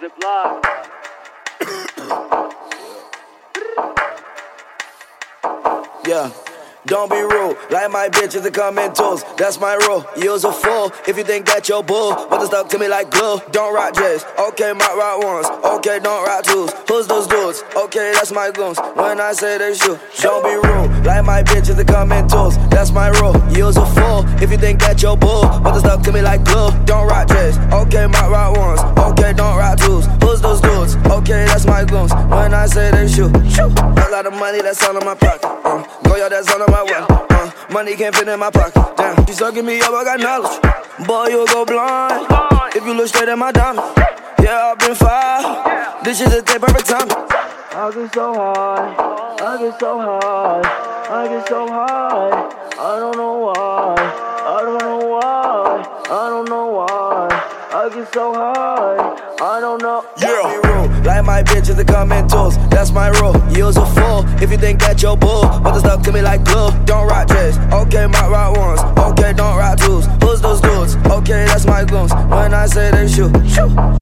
Ziploc. Yeah. Don't be rude, like my bitches that come in tools. That's my rule, you's a fool if you think that you're bull. But it's stuck to me like glue. Don't rock J's, okay, might rock ones. Okay, don't rock twos. Who's those dudes? Okay, that's my goons. When I say they shoot, don't be rude, like my bitches that come in tools. That's my rule, you's a fool if you think that you're bull. But it's stuck to me like glue. Don't rock J's, okay, might rock ones. Okay, don't rock twos. Who's those dudes? Okay, that's my goons. When I say they shoot, a lot of money that's all in my pocket. Go y'all, that's all in my way. Money can't fit in my pocket. Damn, you sucking me up, I got knowledge. Boy, you'll go blind if you look straight at my diamond. Yeah, I've been fired. This shit is the perfect time. I get so high, I get so high, I get so high. I don't know why, I don't know why, I don't know why. I get so high, I don't know. Yeah. Like my bitches that come in tools. That's my rule, you's a fool if you think that you're bull. But it's stuck to me like glue. Don't rock J's, okay, might rock ones. Okay, don't rock twos. Who's those dudes? Okay, that's my goons. When I say they shoot.